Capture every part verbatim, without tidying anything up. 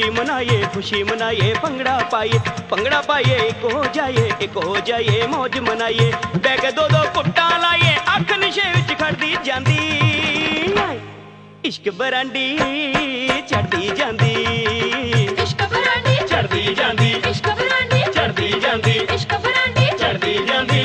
खुशी मनाइए खुशी मनाइए भंगड़ा पाइए भंगड़ा पाइए एक हो जाइए एक हो जाइए मौज मनाइए बह के दो दो कुट्टा लाइए अख नशे विच खड़दी जांदी इश्क बरांडी चढ़दी जांदी इश्क बरांडी चढ़दी जांदी इश्क बरांडी चढ़दी जांदी इश्क बरांडी चढ़दी जांदी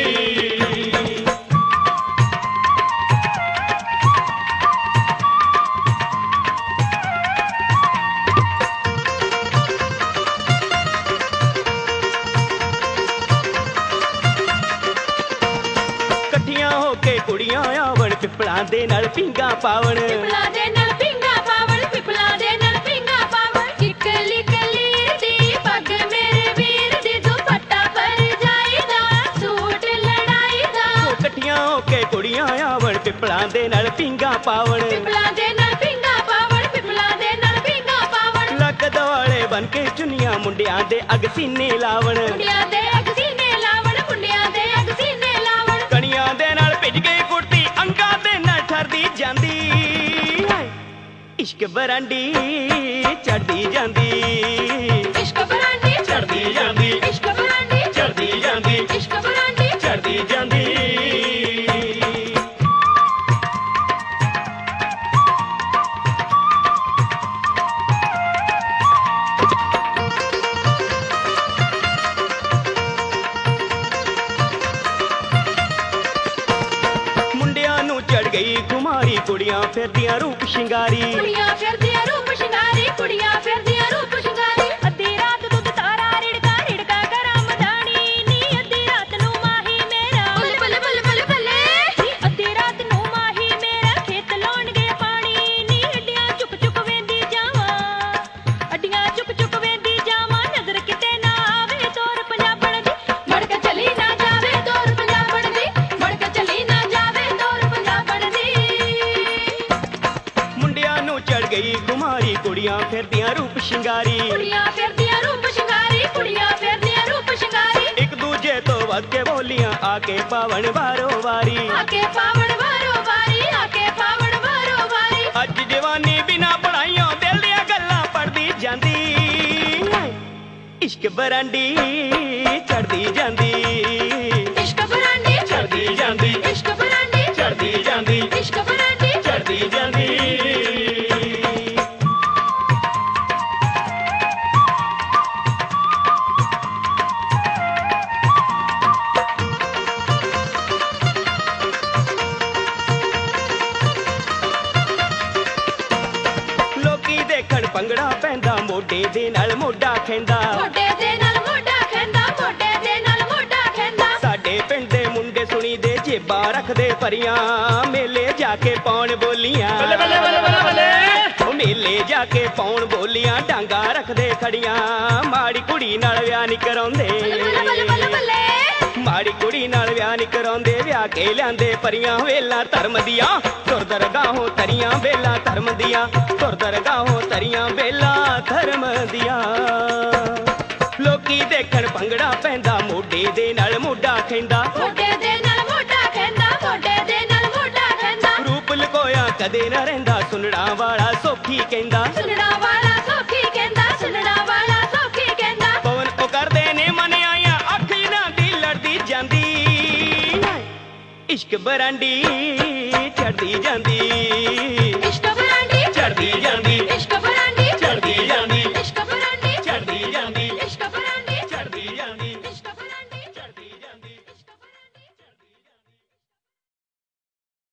कुड़ियां आवन पिपला दे नाल पिंगा पावन पिपला दे नाल पिंगा पावन पिपला दे नाल पिंगा पावन किकली कलीर दी पग मेरे वीर दी दुपट्टा पर जाईदा सूट लड़ाईदा कठियां होके कुड़ियां आवन पिपला दे नाल पिंगा पावन पिपला दे नाल पिंगा पावन पिपला दे नाल पिंगा पावन लक दवाले बन के चुनियां मुंडियां दे अग सीने लावन मुंडियां दे अग सीने लावन मुंडियां दे अग सीने लावन कणियां दे नाल भिज गई जांदी इश्क बरांडी चढ़दी जांदी इश्क बरांडी चढ़दी जांदी इश्क बरांडी चढ़दी जांदी इश्क बरांडी चढ़दी जांदी गई कुमारी कुड़ियां फिरदियां रूप शिंगारी कुड़ियां फिरदियां रूप शिंगारी कुड़ियां फिरदियां रूप शिंगारी अद्धी रात दुध तारा रिड़का रिड़का करा मदानी नी अद्धी रात नू माही मेरा बल्ले बल्ले बल्ले बल्ले बल्ले नी अद्धी रात नू माही मेरा खेत लाउण गया पानी नी अड्डियां चुक चुक वेंदी जावां अड्डियां चुक चुक वेंदी जावां नजर किते ना आवे तोर पंजाबण दी मड़ के चली ना जावे तोर पंजाबण दी मड़ के चली ना जावे तोर पंजाबण चढ़ गई कुमारी कुड़ियां फिरदियां रूप शिंगारी कुड़ियां फिरदियां रूप शिंगारी कुड़ियां फिरदियां रूप शिंगारी एक दूजे तो वध के बोलियां आके पावन वारो वारी आके पावन वारो वारी आके पावन वारो वारी अज जवानी बिना पढ़ाइयों दिल दियां गल्लां पढ़दी जांदी इश्क बरांडी चढ़दी जांदी इश्क बरांडी चढ़दी जांदी इश्क बरांडी चढ़दी जांदी इश्क बरांडी चढ़दी जांदी भंगड़ा पैंदा मोढे दे नाल मोढा खैंदा मोढे दे नाल मोढा खैंदा मोढे दे नाल मोढा खैंदा साडे पिंड दे मुंडे सुनी दे जेबा रखदे परियां मेले जाके पौण बोलियां बल्ले बल्ले बल्ले बल्ले बल्ले ओ मेले जाके पौण बोलियां डांगा रखदे खड़ियां माड़ी कुड़ी नाल विआह नहीं कराउंदे बल्ले बल्ले बल्ले बल्ले माड़ी कुड़ी नाल विआह नहीं कराउंदे विआह के लिआंदे परियां वेला धर्म दियां तुर दरगाहों तरियां वेला धर्म दियां तुर दरगाहों तरियां वेला धर्म दियां लोकी देखण भंगड़ा पैंदा मोढे दे नाल मोढा खैंदा मोढे दे नाल मोढा खैंदा मोढे दे नाल मोढा खैंदा रूप लकोया कदे ना रहिंदा सुनड़ा वाला सौखी कहंदा सुनड़ा वाला सौखी कहंदा सुनड़ा वाला सौखी कहंदा पवन ओ करदे ने मन आया अख इना दी लड़दी जांदी इश्क बरांडी चढ़दी जांदी इश्क बरांडी चढ़दी जांदी इश्क बरांडी